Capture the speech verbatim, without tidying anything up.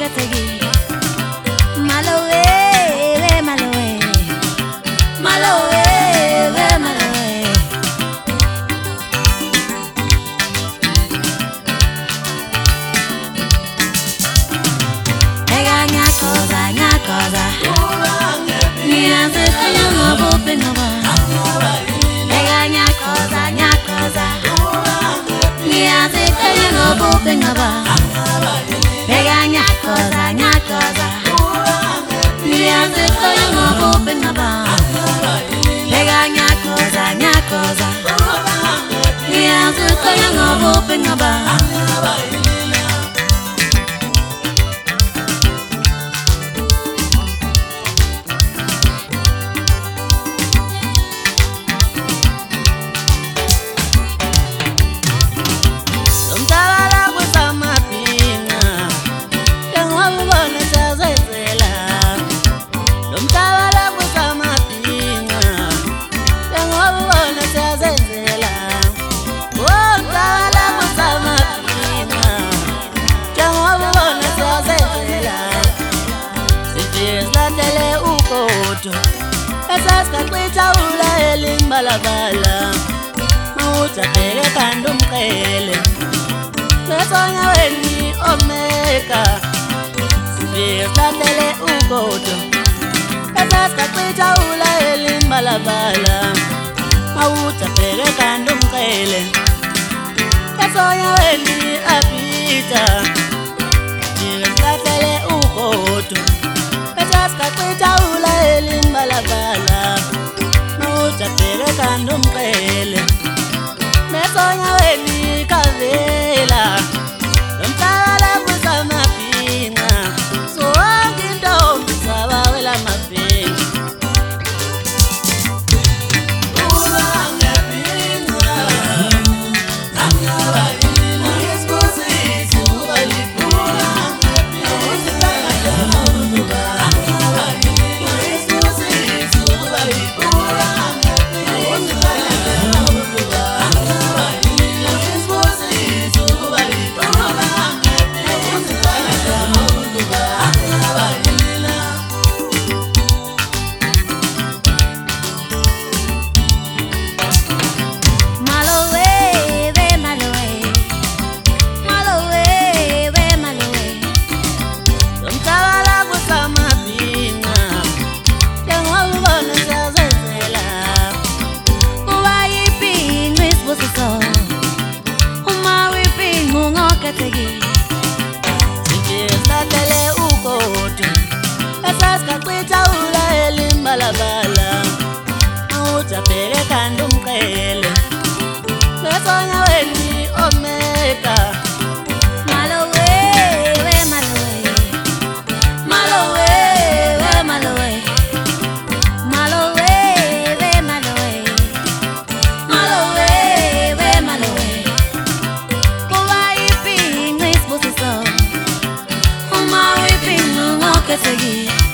ketegi. Malowe, we malowe, malowe, we malowe. Ega nya koza, nya koza. Nianze kaya ngabo pengaba. Ega nya koza, nya koza. Nianze kaya ngabo pengaba. Ega nya koza, nya koza. Nianze kaya ngabo pengaba. Ega nya koza, nya koza. Nianze kaya ngabo pengaba. Esas kakwita ula elimbalabala Mauta pere kandum kele Lesonya weni omeka Sivisa tele ukoto Esas kakwita ula elimbalabala Mauta pere kandum kele Lesonya weni apita Sivisa tele ukoto Esas kakwita ula elimbalabala Mauta pere kandum kele Mesonya weni kavela Lomtala kusama pinga So angindo msawa wela mapinga Ula ange pinga Nanga walina Yeskuzi suwa lipura Ange pinga Usitanga jama utuba Anga walina Yeskuzi suwa lipura Ange pinga Usitanga jama utuba Anga walina Yeskuzi suwa lipura Ange pinga Usitanga jama utuba Anga walina Malowe, we malowe, malowe, we malowe. Lomtala kusama pinga Yangwa ubona siyazenzela Uwa yiping wisbusiso, uma wiping ngoketegi. Sivisa tele ukoto Esas kakwita ula elimbalabala Mauta pere kandum kele Lesonya weni omeka Malowe, we malowe, malowe, we malowe, malowe, we malowe, malowe, we malowe. Uwa yiping wisbusiso, uma wiping ngoketegi.